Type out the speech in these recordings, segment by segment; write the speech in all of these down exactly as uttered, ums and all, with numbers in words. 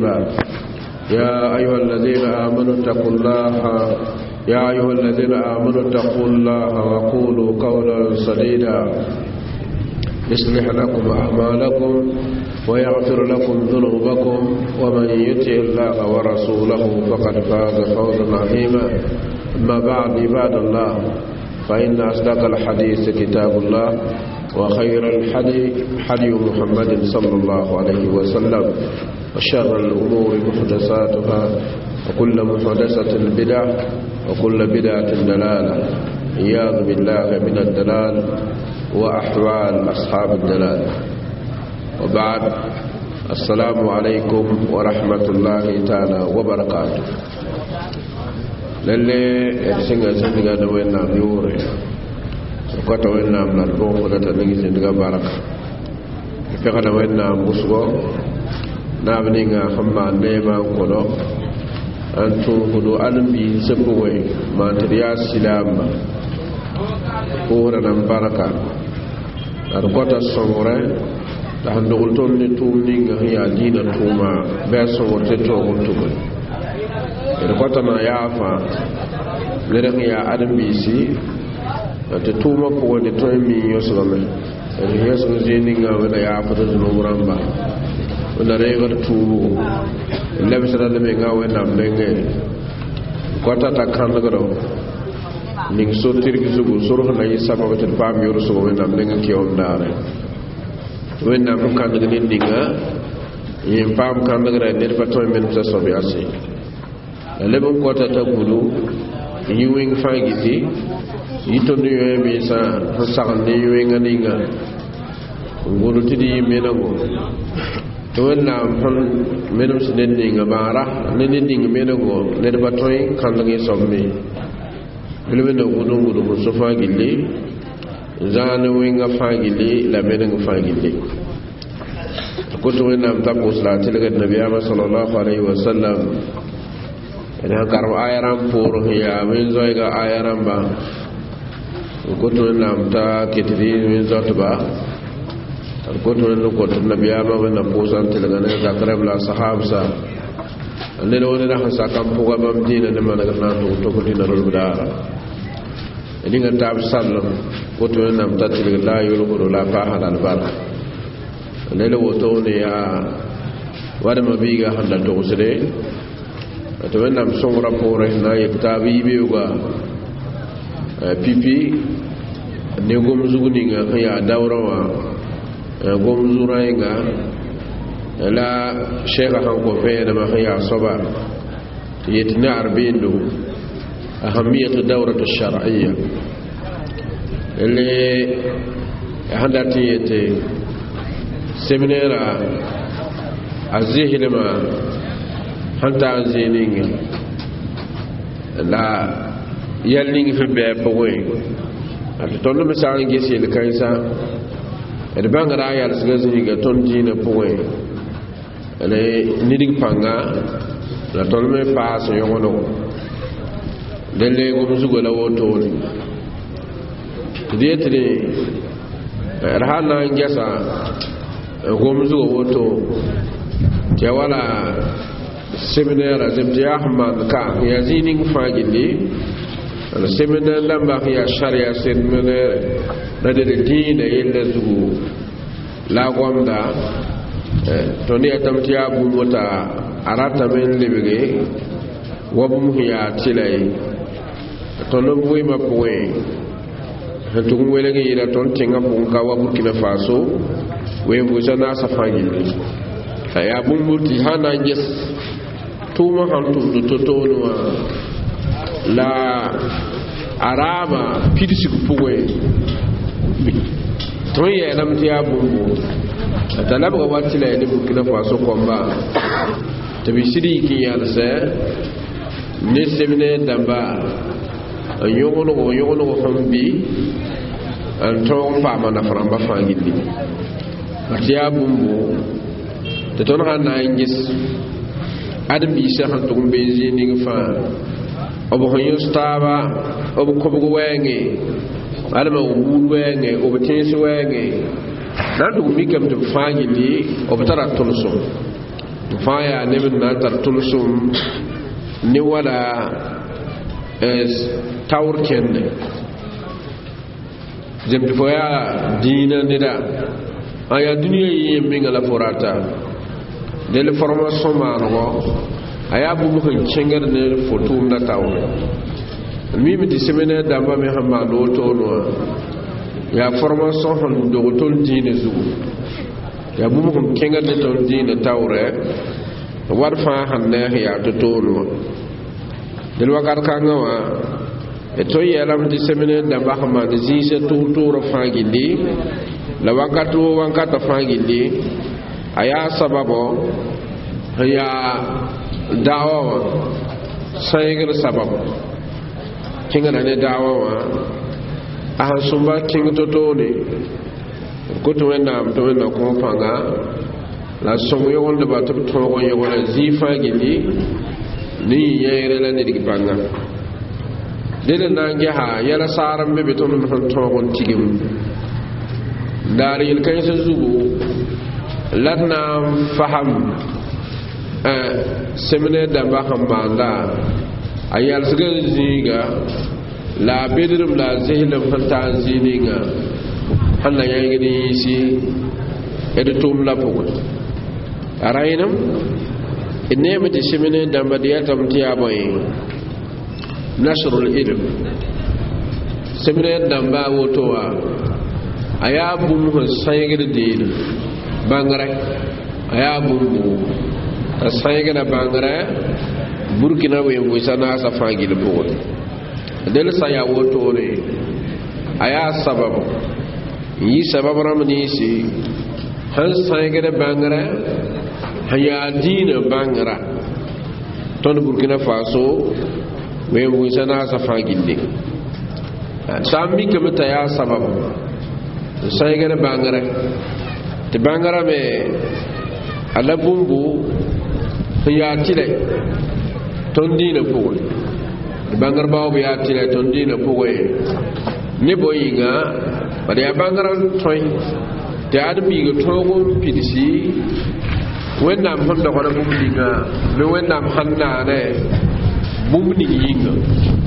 تسليما. يا أيها الذين آمنوا اتقوا الله يا أيها الذين آمنوا اتقوا الله وقولوا قولا سديدا يصلح لكم أعمالكم ويغفر لكم ذنوبكم ومن يطع الله ورسوله فقد فاز فوزا عظيما. أما بعد عباد الله فإن أصدق الحديث كتاب الله وخير الحدي حدي محمد صلى الله عليه وسلم وشر الأمور محدثاتها وكل محدثة بدعة وكل بدعة دلالة عياذ بالله من الدلال وأحوال أصحاب الدلال. وبعد السلام عليكم ورحمة الله تعالى وبركاته. للي سنغا سنغا دوينا بيوري سكوتا وينا من الروح ودتا نجي سنغا بركة فقد وينا مسغو نابنيغا خما نيما كودو أنتو هدو ألمبي سبوي ما تريا سلام كورا نمبركة أركوتا سموري تحن دولتون نتومنيغا هي دينا توما بيسو وتتو ونتوكو إركوتا ما يافا لرغ يا أدمبي سي تتوما كوا نتومي يوسغمي يوسغ زينيغا ولا يافا تزنوبرامبا ولا ريغر توبو إلا بسرعة لميغا وينام بنغي كوتا تاكان لغرو ning so tirgi sugu suru na yisa ba betul pam yoru so wena menga ki on dare wena ko kan de ninga yim pam kan de re ne fa toy men sa so bi asi le bon ko ta tagulu yi wing fangiti yito ni yo mi sa sa ni yo nga ninga ngulu tidi menago to wena fon menum sinen ninga bara ne ninga menago ne ba toy kan de so mi bilbina gudun gudun su fagile zane winga fagile labenin fagile kutu wina mtaku salati daga nabiyama sallallahu alaihi wasallam idan karo ayaran puru ya min zo ga ayaran ba kutu wina mta kitri min zo ba kutu wina kutu nabiyama wina pusan tilaga ne zakarab la sahabsa ne do ne da sa kam puga bam dina ne man ga nan to ko dina rul dara dinga tab sallam ko to nam tatil la yulu ko la fa halal bar ne le woto ne ya wada mabiga handal to usre to nam song rapport na yektabi be ga pipi ne gom zuguni nga ya dawrawa gom zurainga la sheikh han ko fe na ma ya soba yetna arbindo أهمية الدورة الشرعية اللي هندتي سيمينيرا أزيه لما هنتا زينين لا يلين في باب وين أتطلب مثلا جيسي الكنيسة البنك رايال سجزني تونجين بوين اللي نيدك بانغا لا تولم فاس يومونو delle go musugo la woto ni dietri rahana ngesa go musugo woto ke wala seminaire zemti ahmad ka yazini ngfagili ala seminaire lamba ya sharia seminaire da de dine yelle zugu la gonda to ni atamti abu mota arata men libege wabum ya tilay tonon boy ma point to ngum wele ngi ila ton tinga bun ka wa Burkina Faso we bu sana safangi ya bumbuti hana nges tuma hantu to to no la araba pidisi ku poe to ye lam tiya bumbu talab ga wati la ni Burkina Faso komba to bi sidi ki ya sa ne semine damba yogono go yogono go fambi an ton fa mana framba fangindi atiya bumbu to ton hana ngis adam bi sa han to be zini fa obo honyo staba obo kobo wenge adama wuul wenge obo tensi wenge dan to mi kam to fangindi obo tara tonso fa ya ne bin na tar tulsum ni wala es tawr kende jem fo ya dina nida aya duniya yi mi ngala forata del formation ma no aya bu mu kan cengar ne foto na tawr mi mi di semene damba mi hamma do to no ya formation hon do tol dina zu ya bu mu kan cengar ne tol dina tawre war fa hanne ya to to no del wakar kanga wa eto yelam di semene damba hamma di zise to to ro fangindi la wakatu wankata fangindi aya sababo ya dawa saygar sababu kinga ne dawa wa ahan sumba kinga toto ne ko to wenda to wenda ko fanga la somo yowon de ba to to ko yowon zifa gindi ni yere la ne dig banga dele nange ha yala saram be beton no to gon tigim dari il kaysa zugu latna faham euh semene da ba khambanda ayal siga ziga la bedrum la zehlam fanta zininga hanna yangi ni si editum la pogo arainam inema de semene da mbadiyatam tiya boy nasrul ilm semene da ba wotowa aya bum ho saygir din bangare aya bum ta saygira bangare burkina we mo sana sa fangil bo del saya woto re aya sababu yi sababu ramni si han saygira bangare haya din bangara ton burkina faso we mo sana sa fangil de sammi kamata ya sababu saygira bangare te bangara me ala bumbu ya tile tondina pogo bangar bawo ya tile tondina pogo ne boyinga bari ya bangar toy te admi go togo pidisi wenna handa ko bumdinga me wenna hanna ne bumni yinga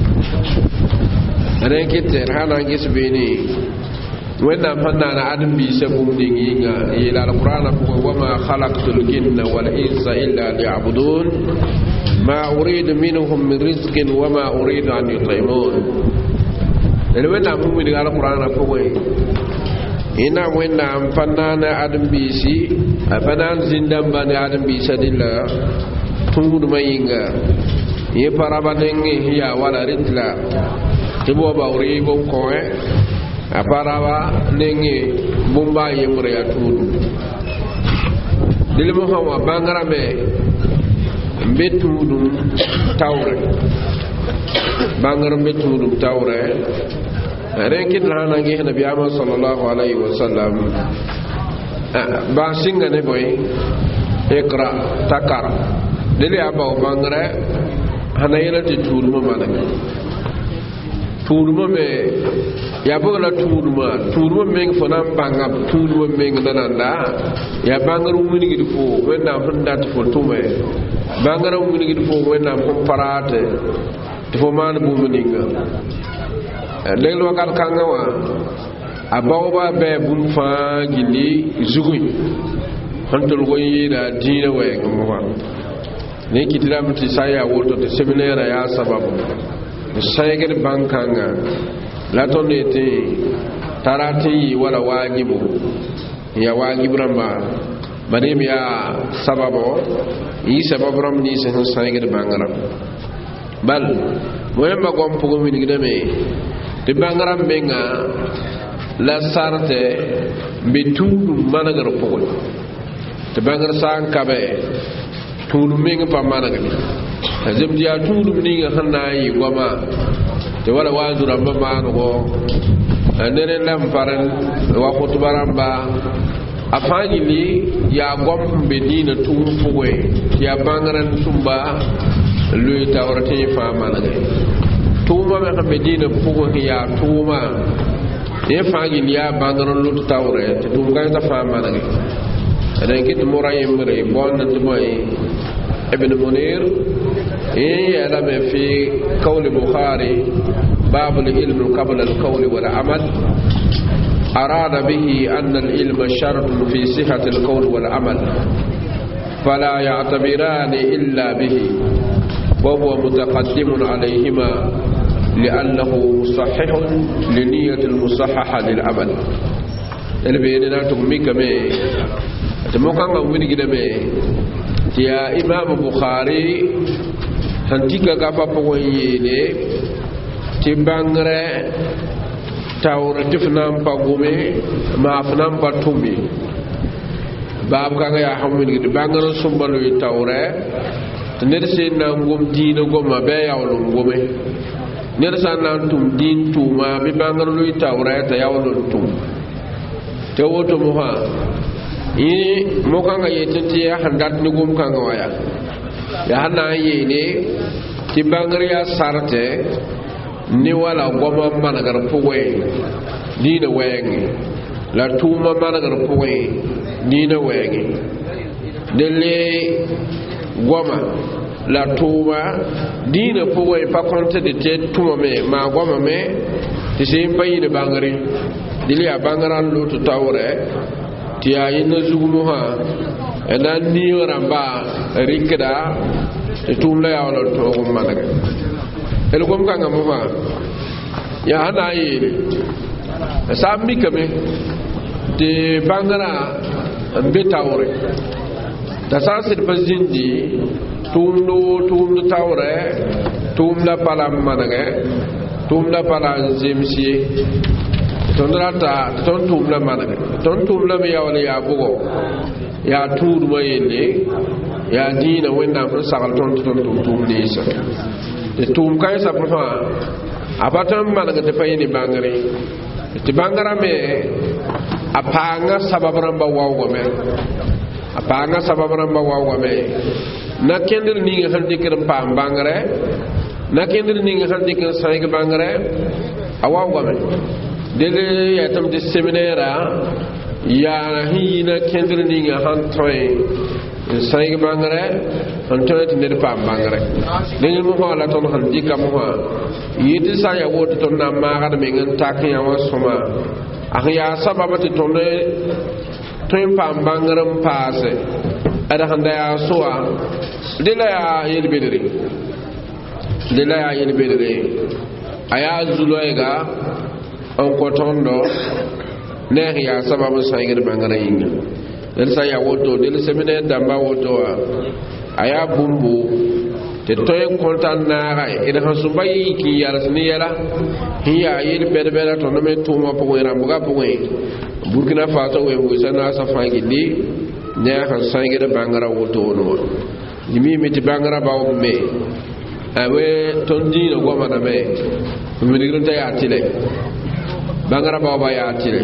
ane kete hana gisbeni wenna hanna na admi se bumdinga ila alquran ko wama khalaqtul jinna wal insa illa liya'budun ما أريد منهم من رزق وما أريد أن يطعمون لأن وين نعم من القرآن أقوي إنا وين نعم فنانا آدم بيسي فنان زندان بني آدم بيسي دلا تنقل ما ينغا يفرابا ننغي هي ولا رتلا تبوا باوري بوكوه أفرابا ننغي بومبا يمريا تود دلما هوا بانغرامي betudum tawre bangaram betudum tawre rekin lana ngi nabi Muhammad sallallahu alaihi wasallam ba singa ne boy ikra takar dele abaw bangare hanayela ti tudum manaka tudum me ya bogala tudum tudum meng fona banga tudum meng nananda ya bangaru munigi fo wenna hondat fo tume bangara mu ngi fo wenna ko parate fo man bu muninga lelo wakal kanga wa abawba be bun fa gili zuguy hantul go yida dina way ngam wa ne kitiram ti saya woto te seminaire ya sababu sayger bankanga la tonete tarati wala wajibu ya wajibu ramba badim ya sababu yi sababu ram ni se sayger bangaram bal moyem ba gom pugo mi ngidame te bangaram benga la sarte be tudu managar pugo te bangar san kabe tudu menga pa managar azem dia tudu ni nga hanai goma te wala wazura mama no nere lam faran wa khutbaramba afanyi li ya gom be dina tum fuwe ya bangaran tumba lui tawrati fa managa tuma me be dina fuwe ya tuma e fanyi li ya bangaran lu tawre te tum ga ta fa managa أنا كنت مريم مري بون دمي ابن منير إيه يعلم في قول البخاري باب العلم قبل القول والعمل أراد به أن العلم شرط في صحة القول والعمل فلا يعتبران إلا به وهو متقدم عليهما لأنه مصحح لنية المصححة للعمل البيننا تقمي كمي تموكان من كدمي يا إمام بخاري هنتيكا غفا بويني تبانغري تاور تفنام باغومي ما فنام باتومي باب كاغا يا حمد كده بانغرو سومبالو تاوري نرسي نانغوم دين غوم با ياولو غومي نرسا نانتوم دين توما بي بانغرو تاوري تا ياولو توم tewoto moha yi mo kanga yetenti ya handat ni gum kanga waya ya hana yene ti bangriya sarte ni wala goma managar puwe ni na wengi la tuma managar puwe ni na wengi dele goma la tuma dina puwe pa konte de te tuma me ma goma me ti sin payi de bangri dili a bangaran lutu tawre ti ayin zugumu ha ena ni ramba rikda te tumla ya wala to gum managa el gum kanga mo ha ya hana yi sammi kame te bangara be tawre da sasir bazindi tumlo tumlu tawre tumla palam managa tumla palan zemsi tondrata ton tumla managa ton tumla me yawle ya bugo ya tuur mayele ya dina wenda fo sagal ton ton tum disa de tum kay sa profa abatam managa de payini bangare te bangara me apanga sababram ba wawgo me apanga sababram ba wawgo me na kendel ni nga handi kiram pam bangare na kendel ni nga handi kiram sayg bangare awawgo me dele ya tam de seminaire ya hina kendel ni nga han toy sayg bangare han toy de pam bangare dele mo hala ton han dikam ho yiti sa ya woto ton na ma ga de ngen tak ya wasoma ah ya sababati ton de toy pam bangaram passe ada handa ya soa dele ya yel bedere dele ya yel bedere aya zuloyga on ko tondo ne ya sababu sayir bangare yinga del sa ya woto del seminaire damba woto aya bumbu te toy kontan na ga ina hasu bayi ki yara ni yara hiya yir bede bede to no me tuma po wera buga po we Burkina Faso we bu sana sa fangi di ne ha sayir bangara woto no yimi mi ti bangara bawo me awe tondi no goma na me mi digrunta ya tile bangara baba ya tile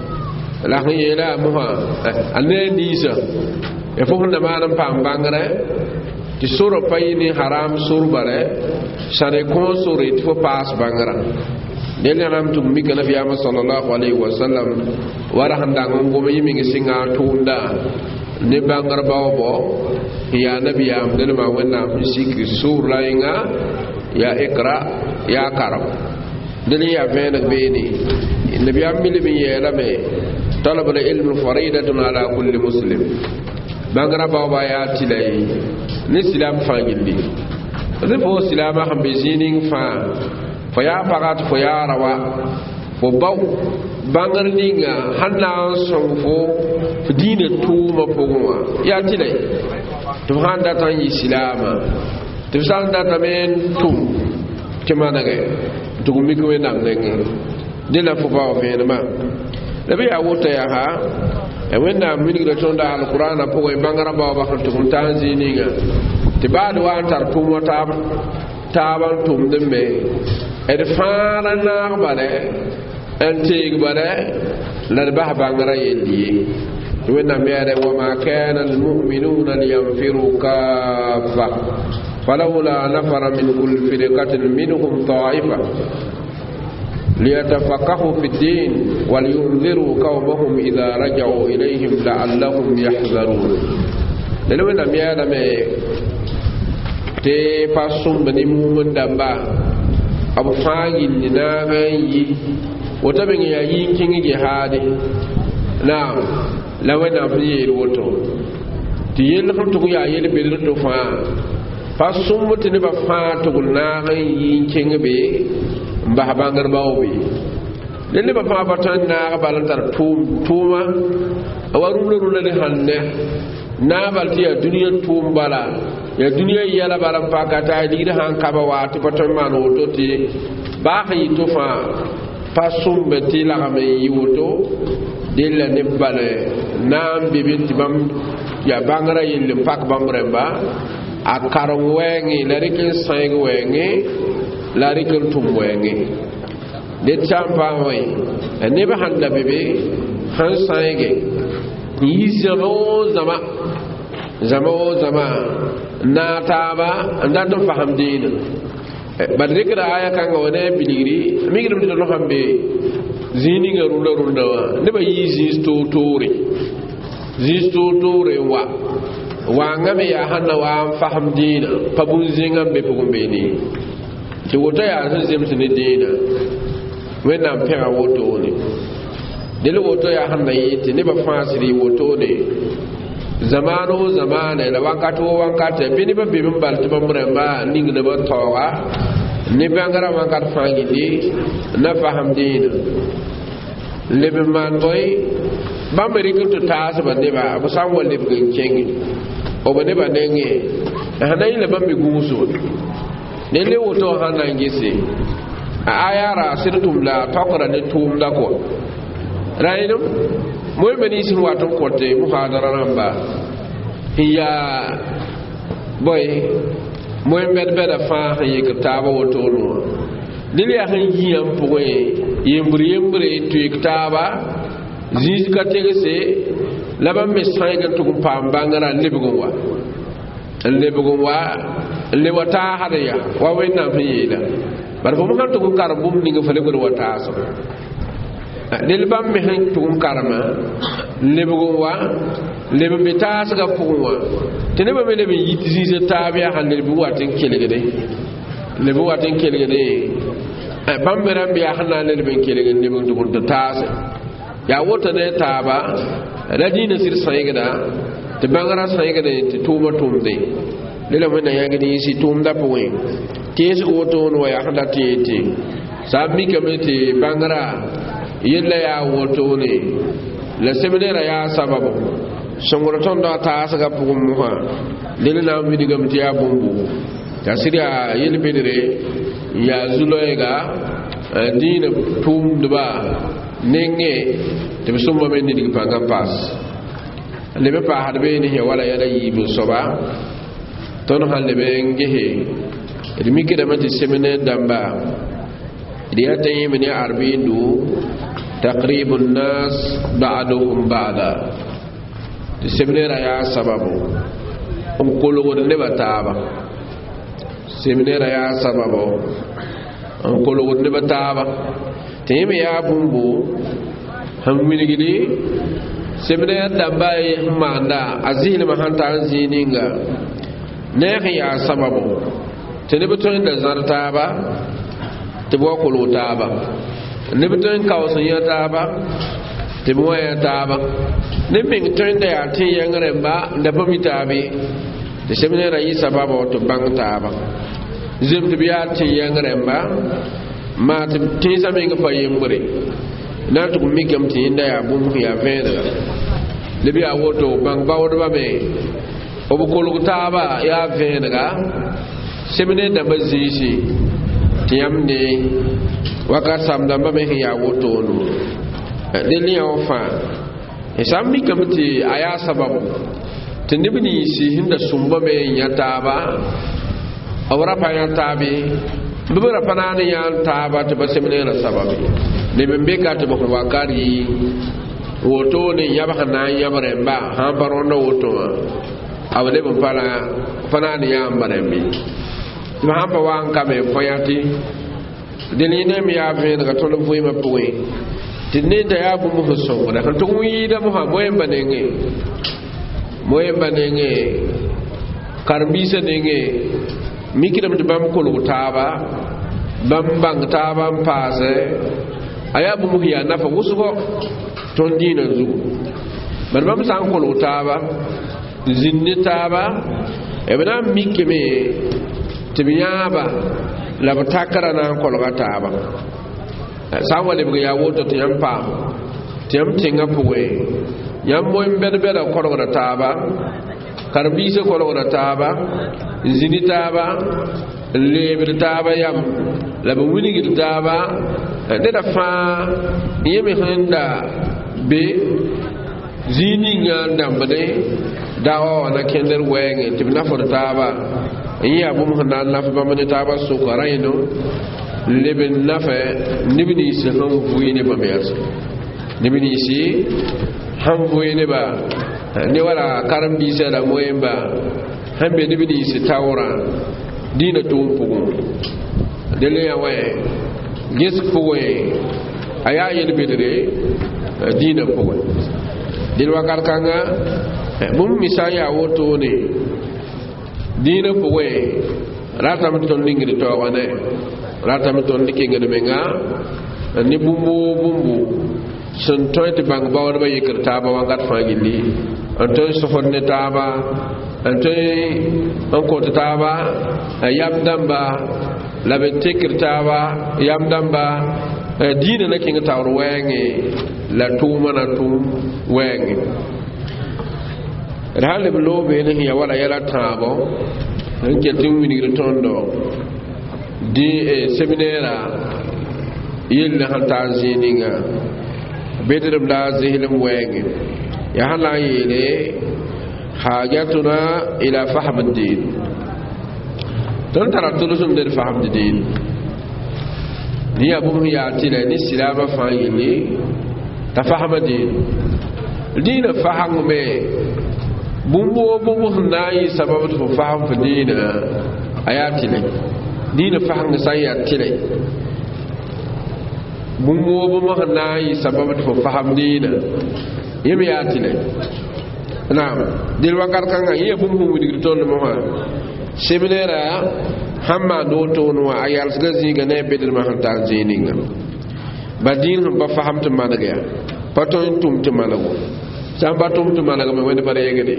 la khiyela muha ane disa e fofo na manam pam bangara ti soro payini haram surbare sare ko sore ti fo pas bangara dele nam tum mi kana fi amma sallallahu alaihi wasallam wara handa ngongo mi mi ngi singa tunda ne bangara bawbo ya nabi am dele ma wenna sikri sur lainga ya ikra ya karam dele ya vena beni nabi am mi bi yela me talab al ilm faridatun ala kulli muslim bangara bawba ya tilay ni silam fangindi rifo silama hambe zinin fa fa ya pagat fo ya rawa fo baw bangar ninga hanna sonfo dina tuma pogwa ya tilay to handa tan yi silama to sanda tamen tum kemana ga to mi ko nam nenge dela fo baw fe ma labi ya wota ya ha e wenda min gida tonda alquran po e bangara baw ba to kum tanzininga te baadu wa tar tumo tab taban tum dembe e de fara na bare en tig bare la bah bangara yeli wenda mere wa ma kana al mu'minuna liyanfiru kaffa falawla nafara min kulli firqatin minhum ta'ifa ليتفقهوا في الدين ولينذروا قومهم إذا رجعوا إليهم لعلهم يحذرون لأنه لم يعلم تفاسم بني مومن دابا أبو فاجي لناغي وتبين يين كيني جهادي نعم لو أنا في الوتو تيين لكم تقول يا يلي بدرتو فا فاسم متنبا فا تقول ناغي يين كيني بي mbah bangar bawbi lele ba fa batan na balantar tum tuma awaru rula de hanne na balti ya duniya tum bala ya duniya yala balam pakata di da han kaba wati batan man woto ti ba yi to fa pasum beti la game yiwoto dilla ne bale nam bibinti bam ya bangara yille pak bamremba akaron wengi la rikin sayg wengi la rikul tum wengi de champa way ne ba handa bebe han sayge yi zama zama zama zama na taba ndan to faham din ba dikra aya kan wone biliri mi girum to no hambe zini ga runda runda wa ne ba yi zisto tore zisto tore wa wa ngame ya hanna wa faham din pabun zingam be pugumbe ni ti woto ya san zem tini dina wena pega woto ne dele woto ya hanna yiti ne ba fasiri woto ne zamano zamane la wakato wakate bini ba bibin balti ba muremba ning ne ba towa ne bangara wakat fangi di na faham dina lebe man boy ba merikul to tas ba ne ba bu sam wal lebe kengi o ba ne ba nenge hanay le ba mi guso nele woto hana ngisi ayara sirtum la taqra ne tum da ko rayno moy meni sin wato kote muhadara ramba ya boy moy med beda fa yi kitaba woto no dile ya han yiyam poye yembri yembri tu kitaba ziz ka tegese labam me sayga to ko pam bangara lebugo lebugo wa le wata hadiya wa wayna fi yida bar fo mo kan to ko karbum ni nga fele ko wata so del bam mi han to ko karama lebugo wa lebe bita sa ga fuwa tene ba me lebe yiti zise tabiya han le bu watin kelegede le bu watin kelegede e bam be rambi ya hanna le ben kelegede ne bu to tase ya wota ne taba radina sir sayigada te bangara sayigada te tuma tumde lela wena yangini si tumda poe kesu woto no ya hada tete sabmi kamete bangara yella ya woto ne la seminera ya sababu songoroton do ta saga pugum muha lela na mi digam ti abumbu ta siria yel bedere ya zuloega dina tumdba nenge te bisumba men ni digpa pas lebe pa hadbe ni he wala yada yibu soba ton halle be ngehe edmi kida mati semene damba dia tayi mini arbindu taqribun nas ba'duhum ba'da semene ya sababu um kolo won ne bataba semene ya sababu um kolo won ne bataba teme ya bumbu hamini gidi semene damba manda azil mahanta zininga neex ya sababu tene beton da zartaba te bo ko lotaba ne beton kawso yataba te bo yataba ne min ton da ya tin yangare ba da pamitabe de semene rayi sababu to bangtaba zem de biya tin yangare ba ma te tin sa min fa yembre na to mi kam tin da ya bum ya venda le biya woto bang bawdo ba be obu kolu taba ya venga semene da bazisi tiyamne waka samda ba me ya woto no deli ofa esami kamti aya sababu tinibni si hinda sumba me yataba awra pa yatabi bibara panani ya taba to basemene na sababu ne membe ka to ko wakari woto ne yaba na yabare ba ha barondo woto awale bon pala fanani ya ambarembi ma hamba wan kame foyati delina mi ya ve daga ton voy ma poe tinne da ya bu mu so da kan to wi da mu ha moy banenge moy banenge karbisa denge mikidam de bam ko lu taba bam bang taba pase aya bu mu ya nafa wusugo ton dina zu bar bam san ko lu taba zinni taba e bana mikime tibiyaba la batakara na ko lu taba sawale bu ya woto to yampa tem tinga puwe yam moy mbede beda ko lu taba karbise ko lu taba zini taba lebir taba yam la bu wini gil taba de da fa yemi handa be zini nganda mbade dawo na kender wenge tibna for taba iya bu mu handa na fa bamane taba su karaino lebin nafa nibini se han fuine ba mer nibini si han fuine ba ni wala karbise da moyemba hambe ni bidi si tawra dina tumpu dele ya way gis puwe aya yel bidire dina puwe dil wakar kanga bum misaya woto ne dina puwe ratam ton lingri to wane ratam ton likinga de menga ni bumbu bumbu son toyte bang bawda ba yekirta ba wangat fangili antoy sofon ne taba antoy onko taba yam damba la be tekirtaba yam damba dina na kinga tawro wenge la tuma na tum wenge rale blo be ne ya wala yala tabo nke timini tondo di seminera yella hanta zininga bedere bla zihilum wenge ya hala yele حاجتنا إلى فهم الدين تنتظر تلسم در فهم الدين ني أبوه يأتي لأني السلام فايلي تفهم الدين الدين فهم مي بمبو بمبو ناي سبب فهم في الدين آياتي لي دين فهم سيأتي لي بمبو بمبو ناي سبب فهم دين يمي يأتي لي نعم دل وقت كان هي بوم بوم دي تون مو سيمينيرا حما دوتون وا ايال سغزي غني بدر ما حتى زينينغا بدين با فهمت مانغا باتون توم تمانغو سام باتوم تمانغا ما وين بري يغدي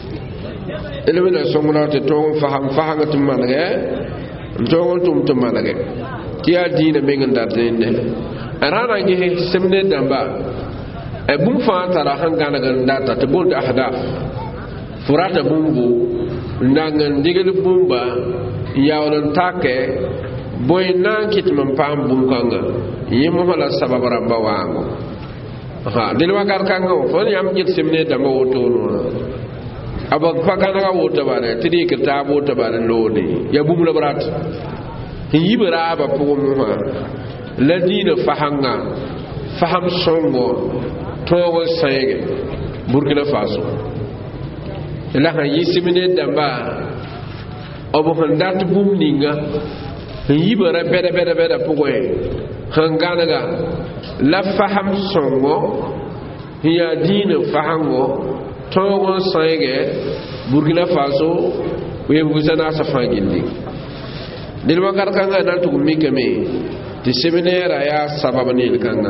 elemena somuna te ton faham fahanga tmanaga ton tum tmanaga kiya dina mengan dadende arana ngi semne damba e bum fa tara hangana gandata te bol ahdaf furata bumbu nangan digel bumba yawlan take boy nan kitman pam bum kanga yimo hala sababara bawango ha dil wakar kanga fo yam jit semne damba woto no abak fakana ga woto bare tidi ke ta woto bare lodi ya bum la brat yibra ba pum ma ladina fahanga faham songo togo sayege Burkina Faso la han yisimine damba obo handat bum ninga yibara beda beda beda pugoy hanganaga la faham songo hiya dina fahango togo sayege Burkina Faso we buzana safangindi dil wakar kanga nan to mikame ti seminaire ya sababani kanga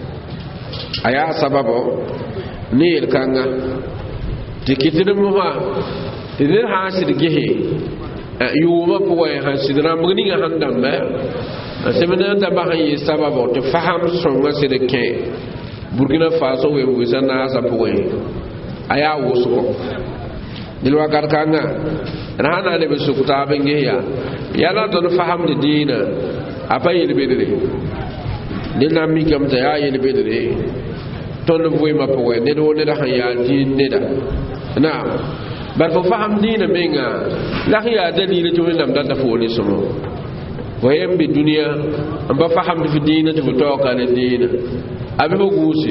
aya sababo ni kanga tikitinu muha tidir hasid gehe yuma poe hasidra mugni ga handamba semena da ba hayi sababo to faham songa sideke Burkina Faso we wuzana sa poe aya wusuko dilwa karkanga rana le be sukuta bengeya yala to faham de dina apayi bedere dina mi kam ta ya yele bedere ton voy ma poe ne do ne da haya din ne da na bar fo faham dina menga la ya dalil to lam da fo ni sumo wayem bi dunya amba faham fi dina to to ka ne dina abi ho gusi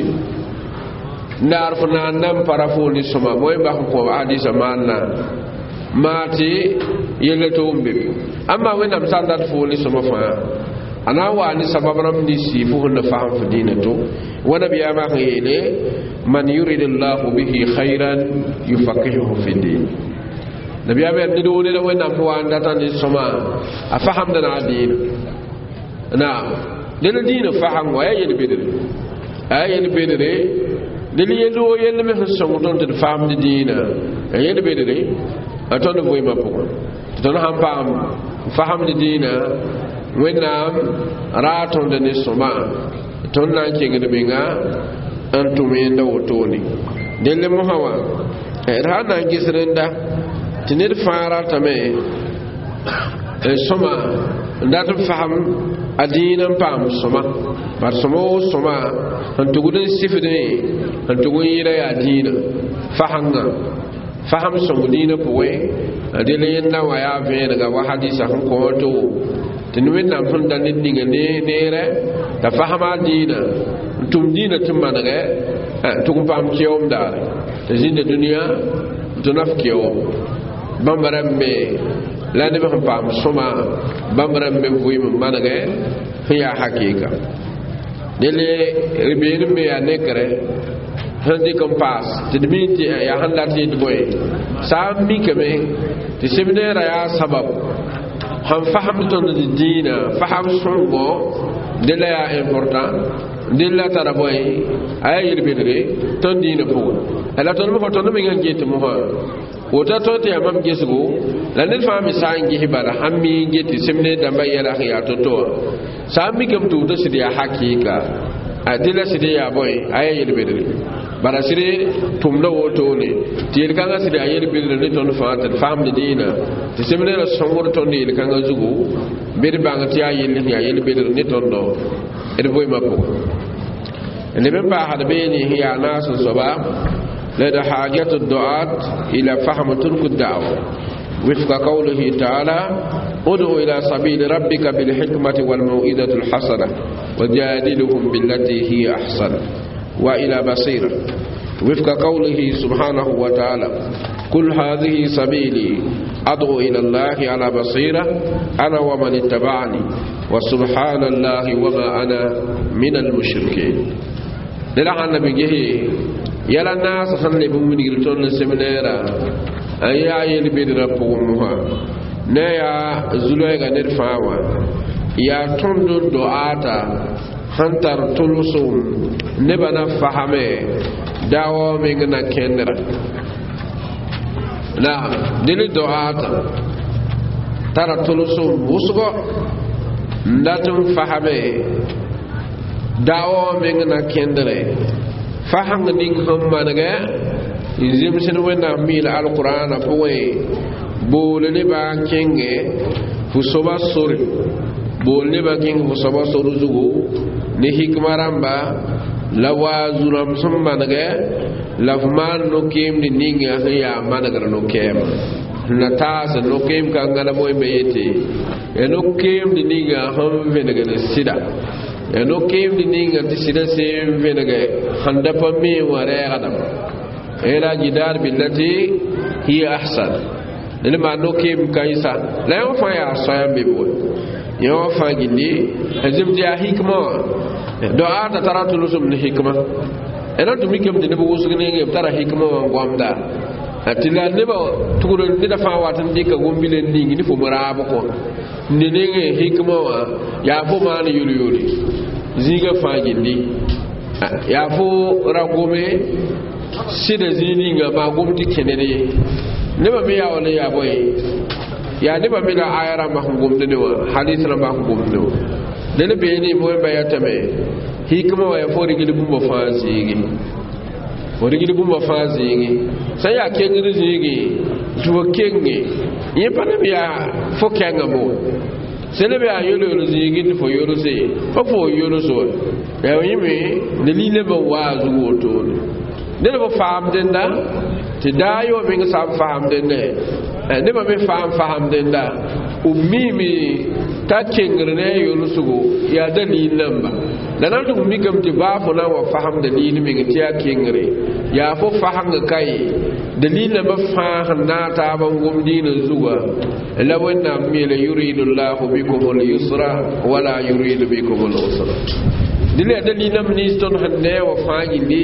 ndar fo na nam para fo ni sumo moy ba ko hadisa manna mati yele to umbe amma wenam sandat fo ni sumo fa ana wa ni sababram ni sifu hunna faham fi dinato wa nabiya ma khayle man yuridillahu bihi khairan yufaqihuhu fi din nabiya be ni do le wena mo anda tan ni soma afaham dana din na dele dina faham wa yel bidre ayel bidre dele yelo yel me songo ton te faham di dina ayel bidre aton voy ma poko ton ham pam faham di dina wenam raton de ni soma ton nan ke gede binga antum yenda wotoni dele mo hawa ra nan gisrenda tinir fara tame soma ndat faham adina pam soma par soma soma antugudin sifide antugun yira ya dina fahanga faham somo dina poe adele yenda wa ya ve daga wa hadisa han ko to tinwen nam fun dan ninga ne nere ta fahama dina tum dina tum manage tugum pam kiyom dare te jinda dunya dunaf kiyo bambarambe la ne ba pam soma bambarambe vuy manage ya hakika dele ribe ya nekre handi kompas tidminti ya handati boy sami kame ti seminara ya sabab ham faham ton dina faham sungo dela ya important dela taraboy ay yirbedre ton dina fu ala ton mo ton mi ngan jeti mo wota to te amam gesgo la ne fami sangi hibara hammi jeti semne damba yala ya to to sami kam tu to sidia hakika adila sidia boy ay yirbedre bara sire tumla woto ne tiyel kanga sire ayer bilre ne ton faata fam de dina te semne la songor ton ne kanga zugu bir banga tiya yel ni ayer bilre ne ton do e boy mako ne be ba hada be ni hiya nas soba la da hajatu du'at ila fahm turku da'wa وفق قوله تعالى ادعو إلى سبيل ربك بالحكمة والموئدة الحسنة وجادلهم بالتي هي أحسن وإلى بصيرة وفق قوله سبحانه وتعالى كل هذه سبيلي أدعو إلى الله على بصيرة أنا ومن اتبعني وسبحان الله وما أنا من المشركين للعن النبي جه يلا الناس خلني بمن يقولون السمنيرة أي أي اللي بيدنا بقومها نيا زلوية نرفعوا يا تندو دعاتا hantar tulusum nebana fahame dawo mingna kendra la dili doata tara tulusum busgo ndatum fahame dawo mingna kendre fahang ning hammanaga izim sin wena mil alquran poe bolele ba kenge fusoba sori bolele ba kenge fusoba soru zugo ni hikmaramba la wazuram sum managa lafman no kem ni ninga ya managa no kem na tas no kem ka ngala moy beyete e no kem ni ninga ham venaga sida e no kem ni ninga ti sida se venaga handa pa me ware gadam ila jidar billati hi ahsan ni ma no kem kaisa la yo fa ya sayam bebo yo fa gindi azim dia hikma doa ta taratu lusum ni hikma ena to mikem de bo usugni ngi tara hikma wa gwamda atila ne ba tukuro ni da fa watan dika gombile ningi ni fo marabo ko ni ne ngi hikma wa ya fo ma ni yuli yuli ziga fa gindi ya fo ragome sida zini nga ba gomti kenene ne ba biya wala ya boy ya ne ba mila ayara ma gomde ne wa hadith na ba gomde wa dene be ni moy ba yatame hikma wa ya fori gili bumba fazi gi fori gili bumba fazi gi sai ya kengiri zigi tuwa kenge yi pana biya fo kenga mo sele be ayolo yolo zigi ni fo yolo se fo fo yolo so ya yimi ne lile ba wazu woto ne ba fam denda ti dayo mi nga sam fam dende ne ba mi fam fam denda umimi ta kengre ne yolo sugo ya dalil namba da nan dum mi gamti ba fo na wa faham dalil mi ngati ya kengre ya fo fahanga kai dalila ba fahanna ta ban gumdina zuwa la wanna mi la yuridu Allah bikum al-yusra wala yuridu bikum al-usra dile dalila min ton hanne wa faagindi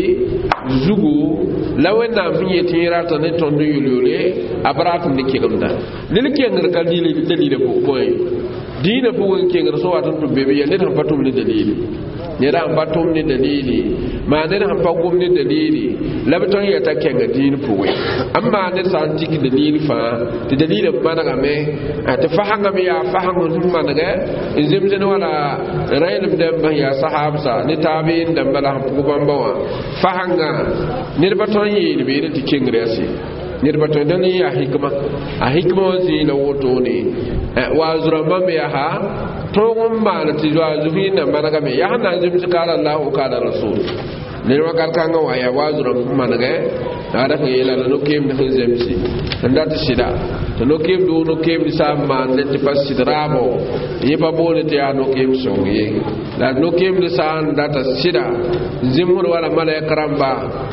zugu la wanna mi yetira tan ton do yulule abrat ni kigamda dile kengar kal dile dalila ko boy dina bu won kengar so watan to bebe ya ne tan patum ni dalili ne da patum ni dalili ma ne da patum ni dalili labton ya ta kenga din puwe amma ne san tiki dalili fa ti dalili bana ga me ta fahanga me ya fahangu zumma daga izimzin wala rayil da ba ya sahabsa ni tabiin da bala ku bambawa fahanga ne baton yi be ti kengra si nirba to dani ya hikma a hikma zi na woto ne wa zura mabe ya ha to gumma na ti zuwa zufi na managa me ya hana zim kala Allah kala rasul nirba kal kan wa ya wa zura managa ada ko yela no kem da zemsi nda ta shida to no kem do no kem sa ma ne ti pas sidrabo ye ba bole te ya no kem so ye la no kem de sa nda ta shida zimur wala mala karamba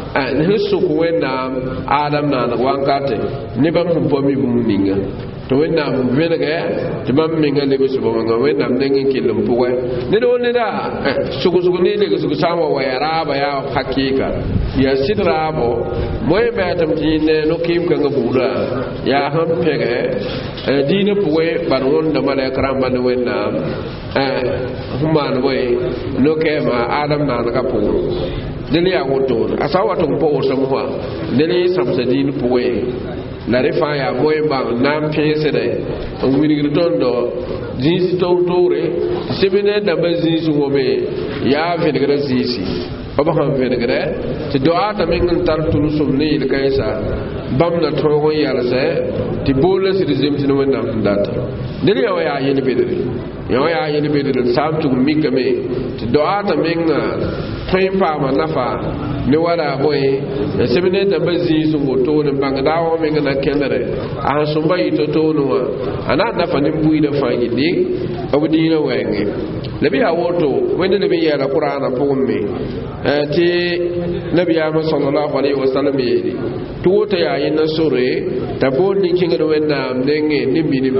ne su ko wena adam na na wankate ne ba mu bomi bu minga to wena mu venega to ba minga le su bo nga wena mdengi kilum puwe ne do ne da sugu sugu ne le sugu sama wa ya raba ya hakika ya sidrabo moy ba tam ti ne no kim ka nga bura ya ham pege dina puwe bar won da mala karamba ne wena eh human boy no ke ma adam na na ka pu dele ya woto asawa to po so mo dele samsa din puwe la refa ya boy ba nam pese de on wini gritondo jinsi to tore sebene da bazisi wo be ya vedgra zisi baba han vedgra ti doa ta min tar tulu sumni il kaisa bam na togo yala se ti bola si rizim ti no wanda data dele ya ya yele bedere ya ya yele bedere sam tu mikame ti doa ta min toyin pa ma nafa ne wala boy sebene da bazi sun goto ne banga dawo min na kendere a sun bai to to no ana nafa nin bui da fangi di abudi na wenge nabi ya woto wanda nabi ya da qur'ana pumme ti nabi ya sallallahu alaihi wasallam yi to wota yayin na sore ta bonni kinga do wenda ndenge nimbi ni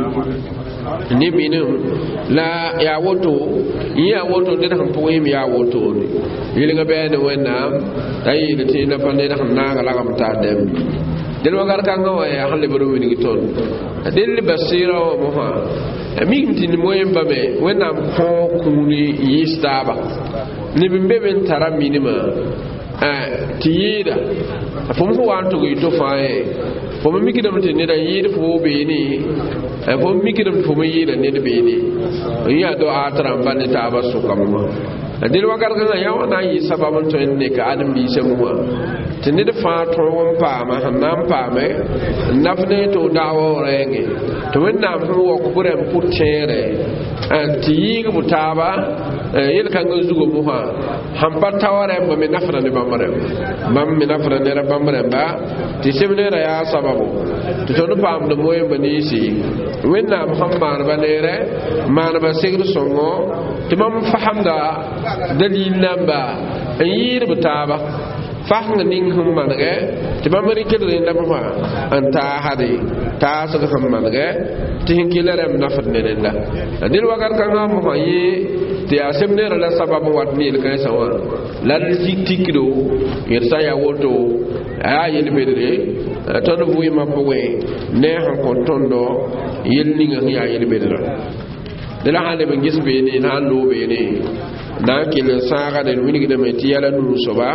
nimbi ni la ya woto ya woto de han puwe mi ya woto ni yilinga be ne wenda tayi de tina pande da na ga la kam ta dem del wagar kan go ya halle baro ni ton del basira wa moha mi tin moyen ba me wenda ko kuni yistaba ni bimbe ben tara minima eh tiyida fum ko wanto go to faaye fum mi kidam te ne da yida fo be ni eh fum mi kidam fo mi yida ne de be ni ya do atram bande ta ba su kamma adil wagar ga ya wana yi sababun to ne ka adam bi se muwa tinde de fa to won pa ma hanam pa me nafne to dawo renge to wenna fu wo ko burem putere anti yi butaba yel kan go zugo muha hampa taware ba me nafra ne bamare bam me nafra ne ra bamare ba ti sebne ra ya sababu to to pam de moye banisi wenna muhammad banere man ba sigru songo ti mam fahamda dalil namba yir butaba fahng ning hum manage ti bamari kedre ndam fa anta hade ta sa kham manage ti hinkila ram nafat ne la dil wagar kan mo yi ti asemne la sababu wat ni le kay sawa la tik tikdo yer sa ya woto a yel bedre ton buy ma bowe ne han kon tondo yel ni nga ya yel bedre de la hande be gis be ni na lo be ni na kile saga de wini de me tiyala nu soba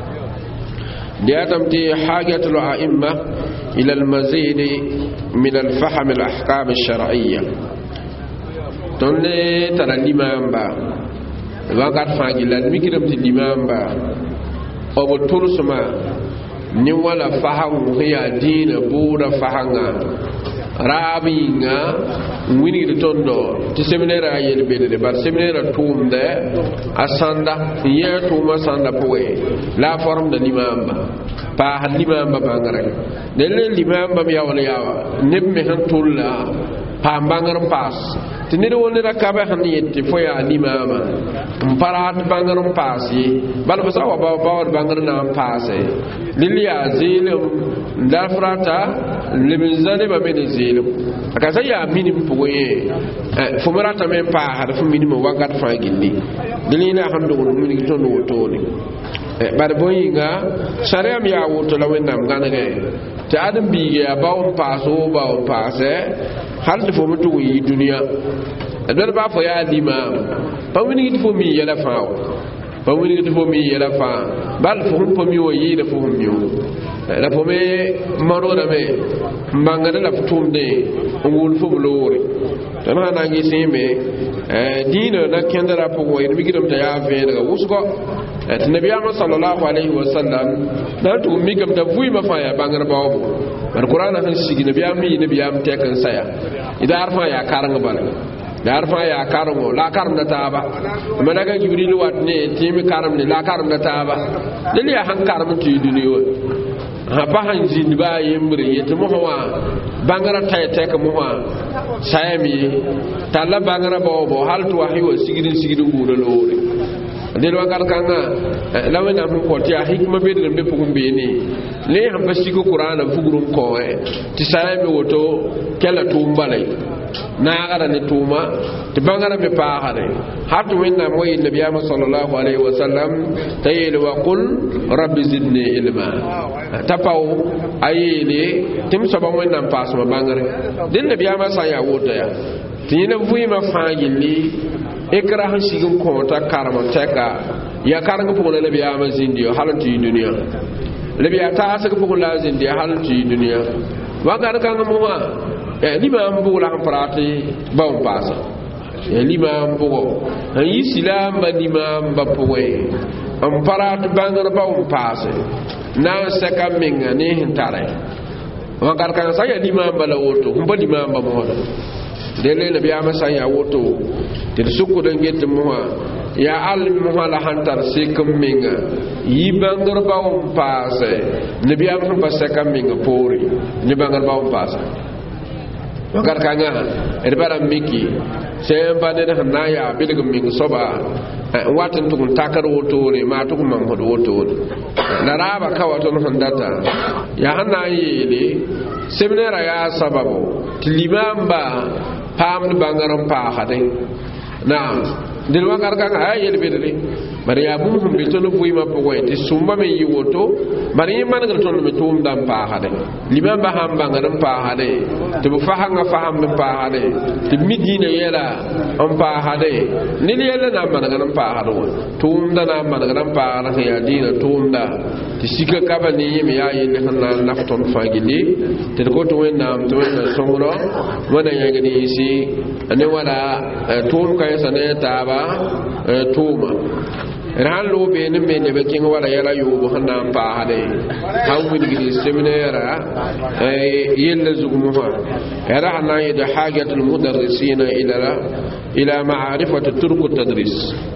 diatamti hajatul a'imma ila al-mazid min al-fahm al-ahkam ash-shar'iyyah tonne tara limamba wagat faji la mikiram ti limamba obo tursuma ni wala fahamu ya dina bura fahanga rabinga wini de tondo ti seminera yel bedede bar seminera tumde asanda ye tuma sanda poe la forme de limamba pa limamba bangare de le limamba mi yawala yawa nebe han tulla pa bangaram pass tɩ ned wõ neda ka bã sẽn yet tɩ fo yaa limaama n pa raat bãngr n paas ye bal fo sã wa ba baood bãngr na n paase rel yaa zeelem n da f rata leb n zã nebã me ne zeelem a ka sã yaa minim pʋgẽ ye fo me ratame n paasd fo minim n wakat fãa gilli dẽl yẽna sẽn dogr wilg tõnd wotone bad bõe yĩnga sariam yaa woto la wẽnnaam gãnegẽ tɩ ãdem-biige yaa bao n paas wo bao n paasɛ hal tɩ fo me tʋg n yɩ dũniyã dõd baa fo yaa limaam pa wilg tɩ fo mi yɛla fãa wo pa wilg tɩ fo mi yɛla fãa bal fo sẽn pa mi wa yɩɩda fo sẽn mi wo la fo me marodame n bãngda la fo tʋmde n wʋl fo b loore tõnd sã na n gɩsẽeme dĩinã na kẽndra pʋgẽ wa yel mikdame t'a yaa vẽedga wʋsgɔ tɩ nabiyaamã sallallahu alayhi wa sallam na n tʋg n mikame t'a vɩɩmã fãa yaa bãngr baoobo bad qur'ana sẽn sig nabiyaam me yɩ nabiyaam tɛk n saya y daar fãa yaa kareng bala daar fãa yaa karengo la a karemda taaba malaka jibril wat ne tɩɩme karemde la a karemda taaba dẽl yaa sẽn karem tɩ y dũni wa ha pa sẽn zĩnd baa a yembre yetɩ mosẽ wã bãngrã tɛk-tɛk mosã sayam ye tall la bãngrã baoobo hal tɩ wa sẽn wa sigd n sigd n gũuda loore dẽl wakat kãngã la wẽnnaam sẽn kõ tɩ yaa hikma bedrem be pʋgẽ beene le sẽn pa sig qur'ana vugr n kõ tɩ sayame woto kɛla tʋʋm bala naagda ne tʋʋma tɩ bãngrã me paasde har tɩ wẽnnaam wa yel nabiyaamã sallallahu alayhi wa sallam t'a yeele wa qul rabbi zidni ilma t'a pao a yeele tɩ m soaba wẽnnaam paasma bãngre dẽn nabiyaamã sã n yaa woto yaa tɩ yẽna vɩɩmã fãa yelle ekra sẽn sig n kõ t'a karem tɛka yaa kareng pʋgẽ la nabiyaamã zĩndi yo hal n tɩ y dũniyã la b yaa taasg pʋgẽ la a zĩndi ya hal n tɩ y dũniyã wakat kãng mosã limaam bʋg la sẽn pa rat bao n paasa limaam bʋgɔ n yɩ silaamba limaamba pʋgẽ n pa rat bãngr bao n paase na n sɛka menga ne sẽn tare wakat kãng sã n yaa limaamba la woto sẽn pa limaamba mosda dẽl nabiyaamã sã n yaa woto tɩ d sʋkd n get mosã yaa all mosã la sãn tar sek n menga yɩ bãngr bao n paase nabiyaam sẽn pa sɛka menga poore ne bãngr bao n paasa wakat kãngã d bara n miki sẽn pa ned sẽn na n yaa belg n meng soaba n wat n tʋg n takr wotone maa tʋg n mamsd wotone la raaba ka wa tõnd sẽn data yaa sẽn na n yeele semnera yaa sababo tɩ limaamba paamd bãngr n paasde naam dẽl wakat kãngã yaa yel bedre bad yaa bũmb sẽn be tõnd vɩɩmã pʋgẽ tɩ sũmba me yɩ woto bad yẽ manegd tõnd me tʋʋmda n paasde limaamba sãn bãngd n paasde tɩ b fasãngã fasemd n paasde tɩ b mi dĩinã yɛla n paasde ned yɛlla na n manegd n paasd wa tʋʋmda na n manegd n paasd sẽn yaa dĩinã tʋʋmda tɩ sika kaba ne yẽ me yaa yelle sẽn na n naf tõnd fãa gilli tɩ d kot wẽnnaam tɩ wẽnnaam sõngdɔ wẽna yãgd yĩnsi ne wala tʋʋm kãensã ne taaba tʋʋma d sãn loog beene me neb kẽng wala yɛla yoobo sẽn na n paasde sãn wilgd seminɛɛra yella zug mosã yɛla sãn na n yɩd xaajat lmudarrisina ila maarifati turku tadris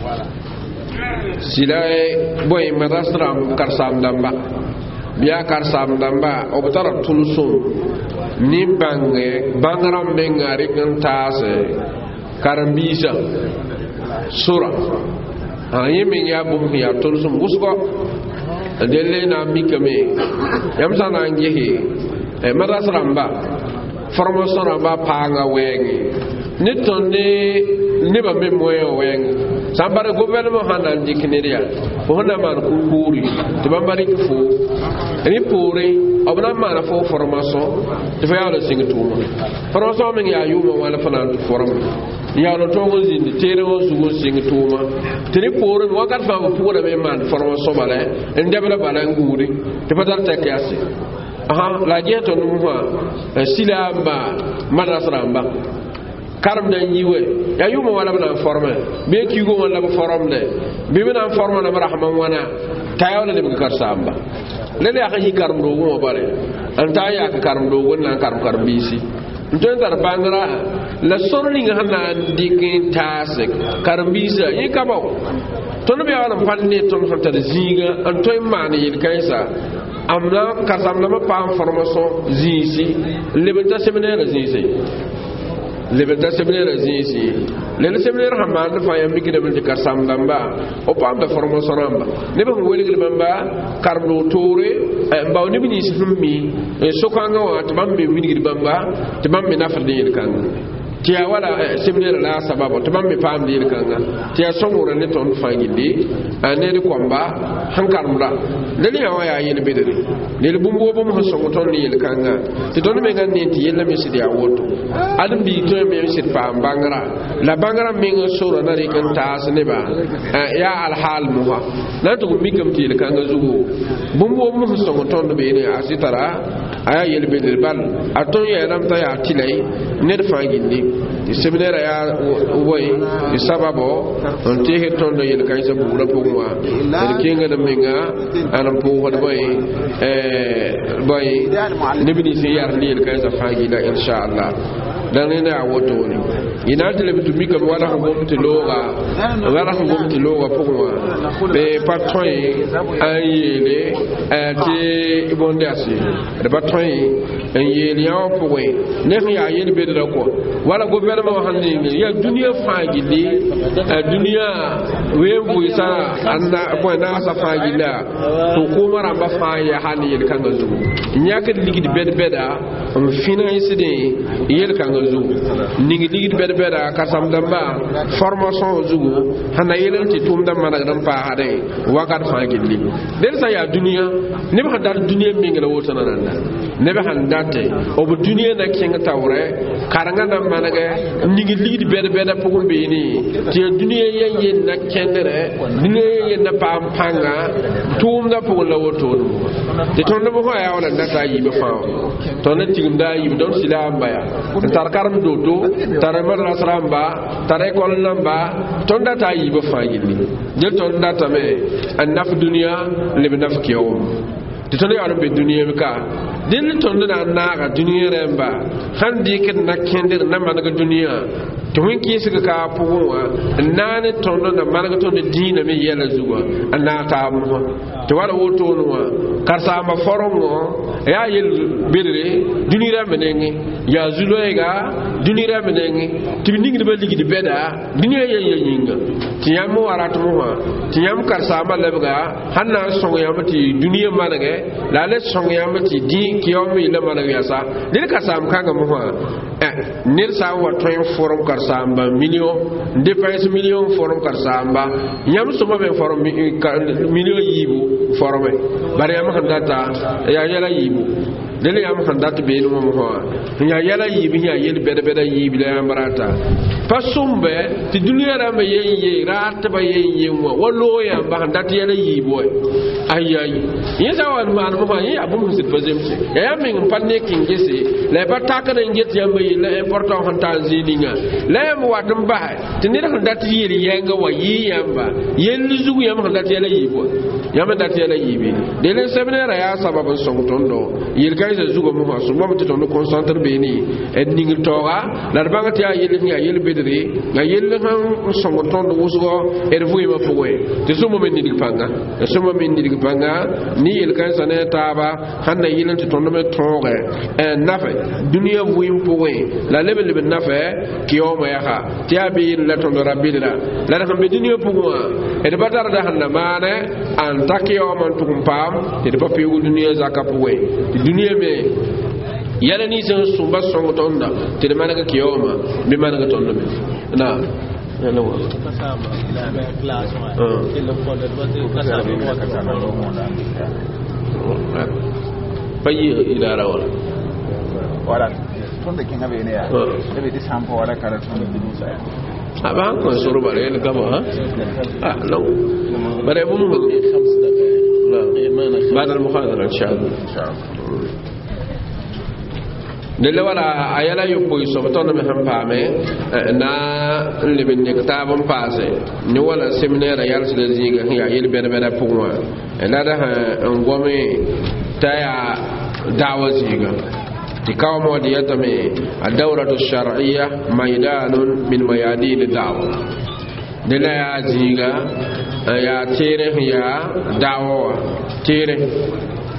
sila bõe madrasram karsam dãmba bɩ yaa karsam dãmba b tara tʋlsem ne bãnge bãng rãmb menga rɩk n taase karen-biisã sora yẽ meng yaa bũmb sẽn yaa tʋlsem wʋsgɔ dẽlle na n mikame yãmb sã na n gese madras rãmba formation rãmba paanga wɛɛngẽ ne tõnd ne nebã me moẽ wã wɛɛngẽ sã n bara gouvernement sã na n dɩk ned yaa fo sẽn na n maan concours tɩ bãmb ba rɩk fo rẽ poore b na n maana fo formation tɩ fo yaool n sɩng tʋʋma formation meng yaa yʋʋma wãla fo na n tɩ forme yaool n tõog n zĩnd teere wã zug n sɩng tʋʋma tɩ rẽ poore wakat fãa fo pʋgdame n maan formation bala n dɛbla bala n gũude tɩ pa tar tɛk yase la a ges tõnd mosã silaamba madras rãmba karem da yi we ya yuma wala bana forme be ki go wala formne be bana forme na rahman wana tayawla de kar samba lele ya yi karam do go bare an ta ya ka karam do go na karam karam bisi nton tar bangra la sorni nga hana dikin tasik karam bisa yi kabaw ton be wala fanne ton fanta de zinga an toy mani yel kaisa amna kasam na pa formation zisi lebenta seminaire zisi lebta seminaire zinsi le seminaire hamman fa ya mikide min ka samdamba o pam da formation amba ne ba weli gele bamba karno tore ba ni bini sifmi so kanga wa tabambe wini bamba tabambe nafade yel kanga tiya wala seminaire la sababu tabambe pam yel kanga tiya songora ne ton fangindi ane de komba hankarmra dali ya waya yel bedere le bumbo bo mo songo ton yel kanga ti don me ngani ti yel me sidi awoto adam bi to me sit pa bangara la bangara me ngo sura na re kan ta asne ba ya al hal muha na to mi kam ti yel kanga zugo bumbo mo songo ton be ne asitara aya yel bedere bal aton ya ram ta ya tilai ne de fangindi ti seminaire ya woy ti sababo on te heton do yel kaysa bu la pogwa de kinga de menga anam po wada boy eh boy ne bi ni se yar ni yel kaysa fangida inshallah dan ne na woto ni ina tele bitu mi kam wala ko gomti loga wala ko gomti loga pogwa be patron ayele ati ibonde asi de patron en yeli ya pogwe ne ya yeli be de ko wala gouvernement hande ya dunia fangidi dunia wembu isa anda ko na sa fangila to ko mara ba fa ya hani yel kan gazu nyaka ligidi bed beda on finance de yel kan gazu ningi ligidi bed beda kasam damba formation zugo hana yelen ti tum dam mana dam pa hade wakat fangidi den sa ya dunia ne ba dal dunia mi ngala wotana nanda ne ba handate o bu dunia na kinga tawre karanga dam mana ga ningi ligidi bed beda pugum be ni ti dunia yen yen na kendere dunia yen na pam panga tum da pugum la woto ti ton do ko ya wala ndata yi be fa ton na tigum da yi don silam baya tar karam do do tar mar rasramba tar ekol namba ton da ta yi be fa yini je ton da ta me an naf dunia le be naf kiyo ti ton ya be dunia ka din ton da na ga dunia remba han dikin na kendir na man ga dunia to win ki siga ka puwa nane tondo na marga tondo dina me yela zuwa anna ta mu to wala woto no karsa ma forongo ya yel bedere dunira menengi ya zuloega dunira menengi tibindingi de baligi de beda dunira ye yinga tiyam waratu mo tiyam karsa ma lebga hanna songo yamati duniya manage la le songo yamati di kiyomi le manage yasa dil karsa am kanga mo eh nir sa wa toy forum samba million dépense million forum kar samba yam suma be forum million yibu forum bare yam handata ya yala yibu dele yam handata be no mo ya yala yibi ya yel bede bede yibi la amrata pasumbe ti dunia rambe yeye rat ba yeye wa wallo ya ba handata yala yibo ayayi yesa wal man mo yi abu musid bazem ya yam min panne kingese le ba takana nget yam be la important hanta zininga la yam watum ba ti ne da dat yiri yanga wa yi yamba yellu zugu yam dat yala yibo yam dat yala yibi de le seminaire ya sababun songotondo yir kaysa zugu mo so mo ti tondo concentre be ni en ningil toga la ba ga ti yel ni yel bedre ga yel han songotondo wusugo er fuyi ma fugoy ti sumo men ni panga sumo men ni panga ni yel kaysa ne taba hanna yelen ti tondo me toge en nafe dunia wuim fugoy la lebe lebe nafe kiyoma ya ha ti abi la tondo rabidra la da be dunia fugoy e de batar da hanna mane an takiyoma tukum pam ti de papi dunia zaka fugoy dunia me yala ni sen sumba songo tonda ti de managa kiyoma be managa tondo me na yala wa kasaba ila be class wa kilo fole bati kasaba wa kasaba lo monda payi ila rawala wala tonda kinga be ne ya be di sampo wala kala tonda bi musa aba ko suru bare le kama ha ah no bare bu mu خمس دقائق لا بعد المحاضره ان شاء الله dele wala ayala yopo so tono me hampame na lebe ne kitabon passe ni wala seminaire yal se zinga ya yel bere bere pugwa la da ngome taya dawa zinga tikaw mo di yatame ad-dawratu ash-shar'iyya maydanun min mayadin ad-da'wa dele ya zinga ya tere ya dawa tere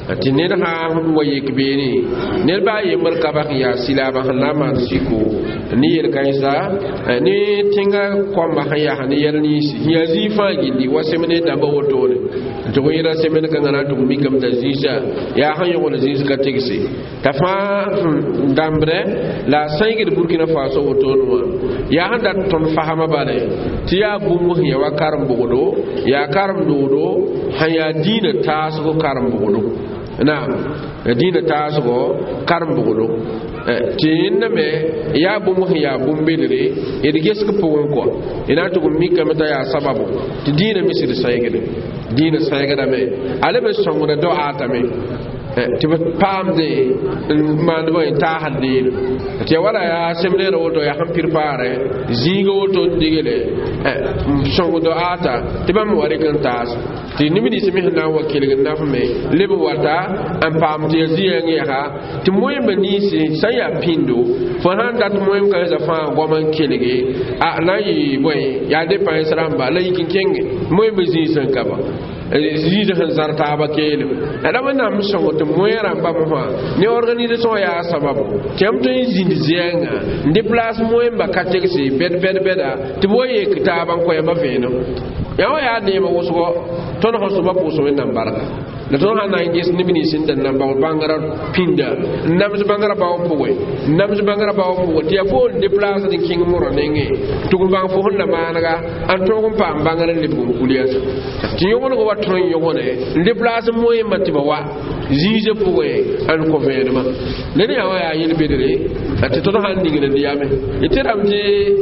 ti ned ha wa yik beene ned ba yemr ka ba ya silaba na man siko ni yer kaisa ni tinga komba ha ya ni yer ni ya zifa gindi wasemene da ba wotone to yira semene kan na to mi kam da zisa ya han yo na zisa ka tigsi ta fa dambre la saygir Burkina Faso wotono ya han da ton fahama bale ti ya bumu ya wa karam bodo ya karam dodo ha ya dina taso karam bodo naam dina taasgo karam bugudo tinna me ya bumu ya bumbelire edgesk pugon ko ina to mi kamata ya sababu ti dina misir saygede dina saygada me alabe songuda do atame ti pamde manbo ta hadin ti wala ya semnere woto ya hampir pare zigo woto digele songudo ata ti bam wari kan taas ti nimidi simi na wakil ga na fme lebe wata am pam ti ziya ngi ha ti moy bani si saya pindo fo han dat moy ka za fa goman kelege a nayi boy ya de pa isrambaa la yikin kenge moy be zi san kaba ziide han zarta ba kele ada wana msongo to moyera ba mo ni organisation ya sababu kemto zindi zenga ndi place moyemba kategisi bed bed beda ti boye kitaban ko ya ba feno yawa ya ne ma wasu ton ho so ba ko so nan barka da ton ha nan gis ni bini sin dan nan ba bangara pinda nam su bangara ba ko we nam su bangara ba ko ti ya fo ndi place din king moro nenge to ko bang fo honna managa an to ko pam bangara le bu kuliyas ti yo ko wat ton yo ne ndi place moy mati ba wa zije puwe an ko fenema le ni yawa ya yil bedere ati to han dingina diyame itiram je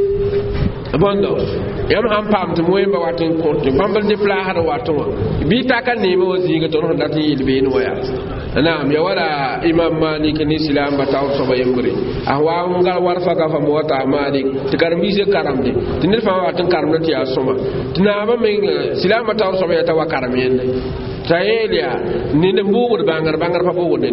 bondo yam ham pam to moy ba watin ko to bambal de pla hada wato bi ta kan ne mo ziga to no dati yil be no ya naam ya wala imam malik ni silam ba taw so ba yembre ahwa ngal war fa ka fa mo ta malik tikar mi se karamde tinil fa watin karamde ti asoma tina ba men silam ba taw so ba ya tawa karamen tayelia ni de mbugo bangar bangar fa bogo de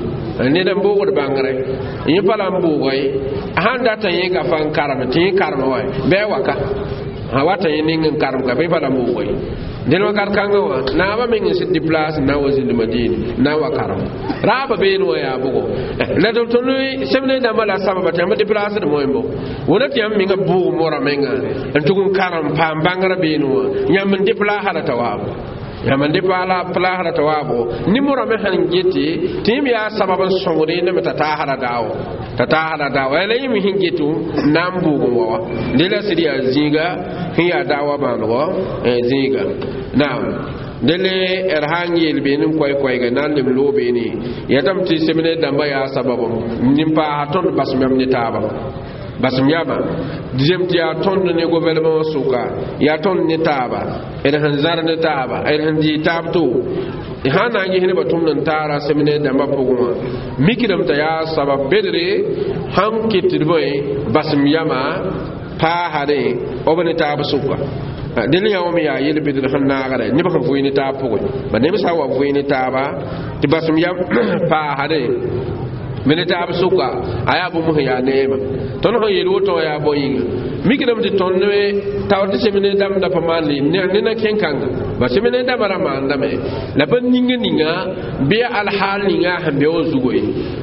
ni de mbugo bangare yi pala mbugo yi handa tan yi ka fan karam tin karam wa be waka ha wata yi nin karam ka be pala mbugo yi den wa kar kanga wa na ba min sit di place na wazi di madina na wa karam raba be no ya bugo la do to ni semne da mala sababa ta ma di place de moyembo wona ti am mi nga bugo mora menga antugun karam pam bangara be no nyam di place hada tawab yamande pala plahara tawabo nimura me han geti tim ya sababan songore ne meta tahara dawo ta tahara dawo ele mi hingetu nambu gowa dela sidia zinga hiya dawa bango e zinga now dele erhangil benin koy koy ga nan lim lobe ni yadam ti semene damba ya sababu nimpa haton basmam ni taba basum yaba dijem ti ya ton ne gouvernement suka ya ton ni taba en han zar ne taba en han di tabto hana ngi hene batum nan tara semine da mapuguma mikidam ta ya sabab bedre han kitirboy basum yama pa hade obane taba suka dele ya wami ya yele bedre han nagare ni ba kan fuini ta pugo ba ne sa wa fuini taba ti basum yam pa hade minita absuka aya bu muhiya nema ton ho yelo to ya boyinga mikidam ti tonne tawti semine dam da pamali ne ne kenkanga ba semine da barama ndame la ban ninga ninga be al hal ninga hambe o zugoyi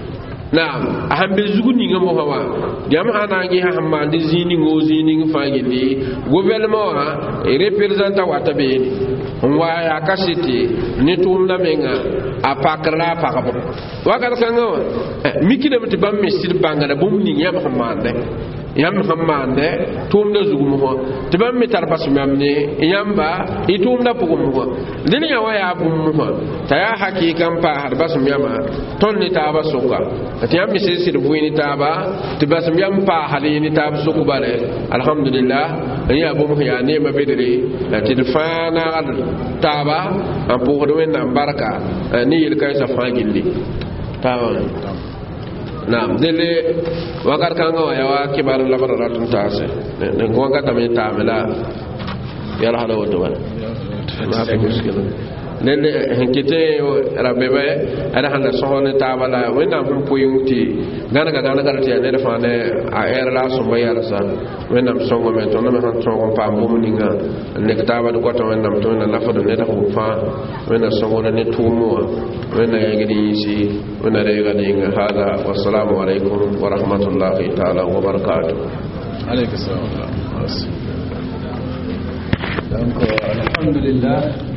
naam hambe zugu ninga mo hawa jam hana ngi hamma di zini ngo zini ngi di gouvernement ha e representa wata be ni wa ya kasiti ni tumla menga apakra pakabo wakar kanga mikida mti bam misir bangada bum ni yam hamande yam hamande tumda zugumo ho tibam mi tarbasu mamne yamba itumda pugum ho dini ya waya bum ho taya hakikan pa harbasu yama tonni taba suka tiyam misir sir buini taba tibasum yam pa halini tab suku bale alhamdulillah ya bum ya ne mabedere tidfana taba ampo do wen baraka ni yel kay sa fangilli tawa naam dele wakar kanga wa yawa kibar la baratun tase ne gonga tamé tamela yalla hada wodo wala ma fi muskila nen henkete rabebe ada handa sohone tabala wena mun poyuti gana gana gana ti ne fa ne a era la so bayar sa wena songo men to na han songo pa mum ninga ne kitaba du ko to wena to na lafa do ne ta ko fa wena songo ne tumo wena yagidi si wena re ga dinga hada wassalamu alaikum wa rahmatullahi ta'ala wa barakatuh alaikum assalam. Donc alhamdulillah